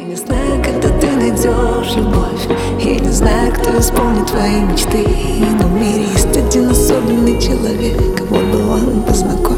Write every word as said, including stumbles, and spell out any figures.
Я не знаю, когда ты найдешь любовь. Я не знаю, кто исполнит твои мечты. Но в мире есть один особенный человек. Вот бы он познакомился